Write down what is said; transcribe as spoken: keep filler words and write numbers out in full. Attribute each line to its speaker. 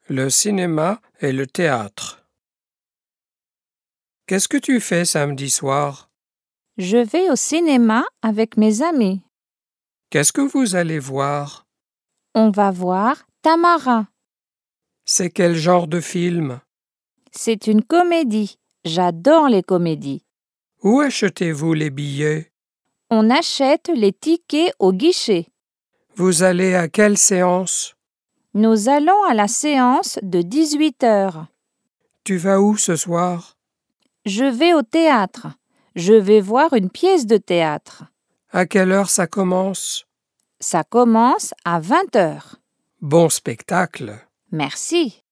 Speaker 1: le cinéma et le théâtre. Qu'est-ce que tu fais samedi soir?
Speaker 2: Je vais au cinéma avec mes amis.
Speaker 1: Qu'est-ce que vous allez voir?
Speaker 2: On va voir Tamara.
Speaker 1: C'est quel genre de film?
Speaker 2: C'est une comédie. J'adore les comédies.
Speaker 1: Où achetez-vous les billets?
Speaker 2: On achète les tickets au guichet.
Speaker 1: Vous allez à quelle séance?
Speaker 2: Nous allons à la séance de dix-huit heures.
Speaker 1: Tu vas où ce soir?
Speaker 2: Je vais au théâtre. Je vais voir une pièce de théâtre.
Speaker 1: À quelle heure ça commence?
Speaker 2: Ça commence à vingt heures.
Speaker 1: Bon spectacle!
Speaker 2: Merci.